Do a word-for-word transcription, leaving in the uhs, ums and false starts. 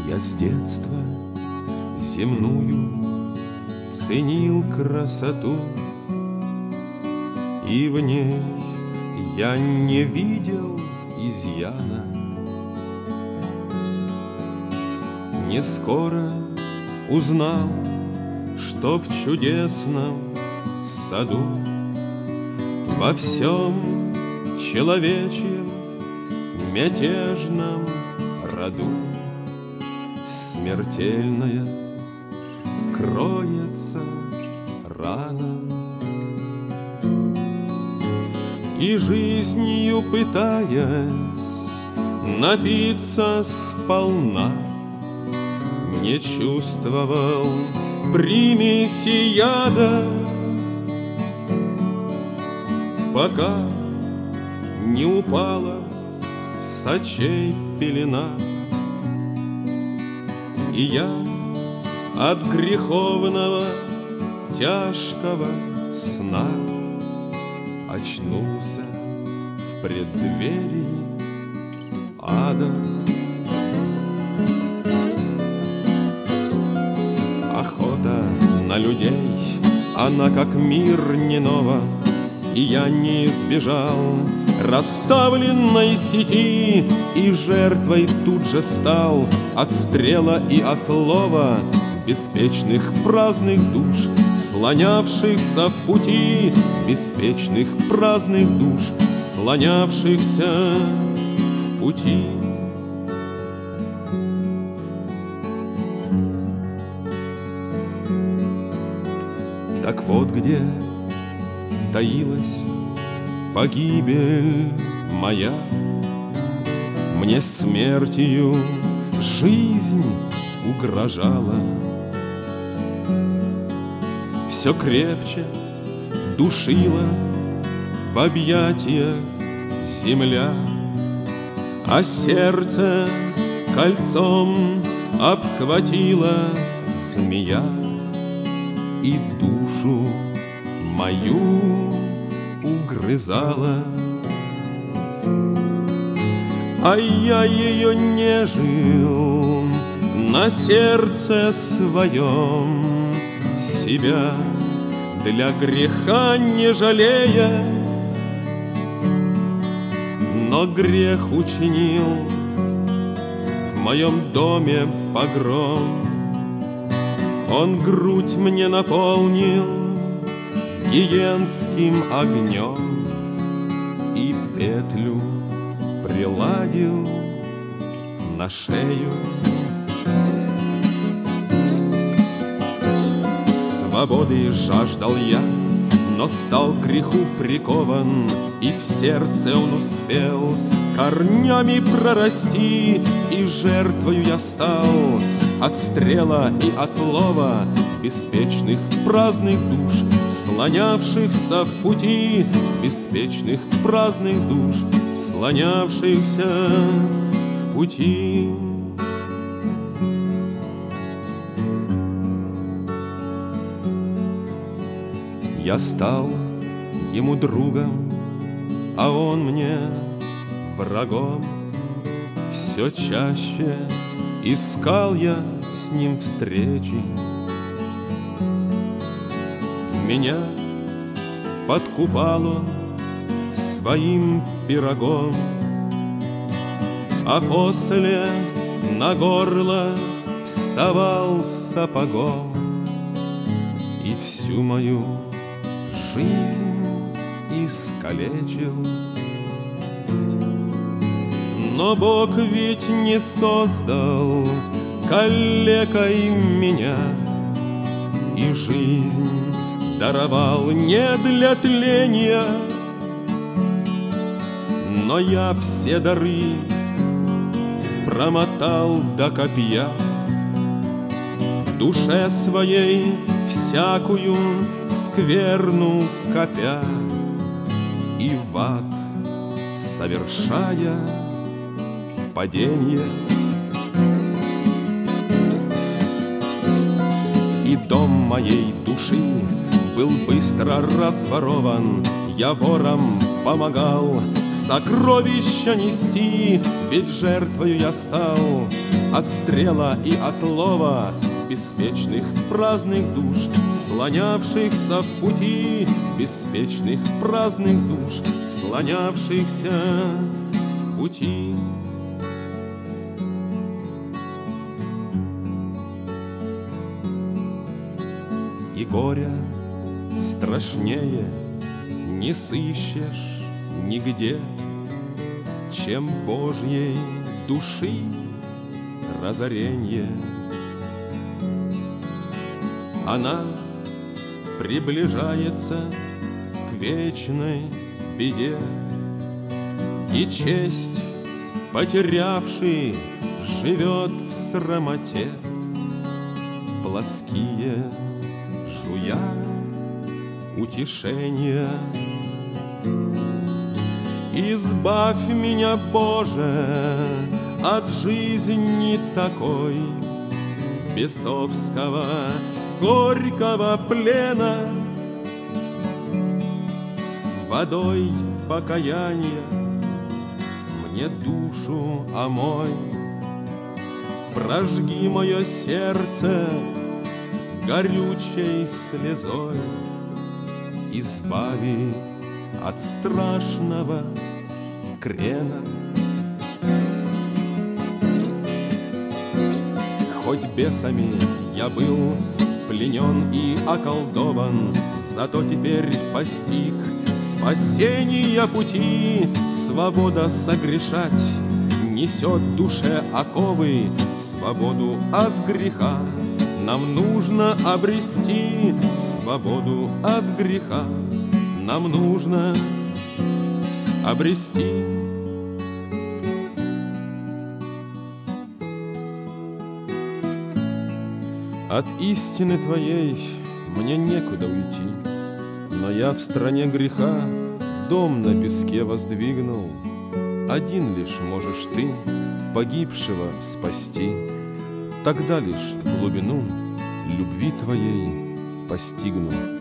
Я с детства земную ценил красоту, и в ней я не видел изъяна. Не скоро узнал, что в чудесном саду во всем человечьем мятежном роду смертельная кроется рана. И жизнью пытаясь напиться сполна, не чувствовал примеси яда, пока не упала с очей пелена, и я от греховного тяжкого сна очнулся в преддверии ада. Охота на людей, она как мир не нова, и я не избежал расставленной сети, и жертвой тут же стал от стрела и от лова беспечных праздных душ, слонявшихся в пути, беспечных праздных душ, слонявшихся в пути. Так вот где таилась погибель моя, мне смертью жизнь угрожала. Все крепче душила в объятиях земля, а сердце кольцом обхватила змея, и душу мою угрызала. А я ее нежил на сердце своем, себя для греха не жалея, но грех учинил в моем доме погром. Он грудь мне наполнил гиенским огнем и петлю приладил на шею. Свободы жаждал я, но стал к греху прикован, и в сердце он успел корнями прорасти, и жертвою я стал от стрела и от лова беспечных праздных душ, слонявшихся в пути, беспечных праздных душ, слонявшихся в пути. Я стал ему другом, а он мне врагом. Все чаще искал я с ним встречи. Меня подкупал он своим пирогом, а после на горло вставал сапогом и всю мою жизнь искалечил. Но Бог ведь не создал калекой меня, и жизнь даровал не для тления. Но я все дары промотал до копья, в душе своей всякую скверну копя, и в ад совершая падение. И дом моей души был быстро разворован, я ворам помогал сокровища нести, ведь жертвою я стал от стрела и от лова беспечных праздных душ, слонявшихся в пути, беспечных праздных душ, слонявшихся в пути. И горя страшнее не сыщешь нигде, чем Божьей души разоренье. Она приближается к вечной беде, и честь потерявший живет в срамоте. Плотские жуя утешения. Избавь меня, Боже, от жизни такой, бесовского горького плена. Водой покаяния мне душу омой, прожги мое сердце горючей слезой, избави от страшного крена. Хоть бесами я был пленен и околдован, зато теперь постиг спасения пути. Свобода согрешать несет душе оковы, свободу от греха нам нужно обрести, свободу от греха нам нужно обрести. От истины Твоей мне некуда уйти, но я в стране греха дом на песке воздвигнул. Один лишь можешь Ты погибшего спасти, тогда лишь глубину любви Твоей постигну.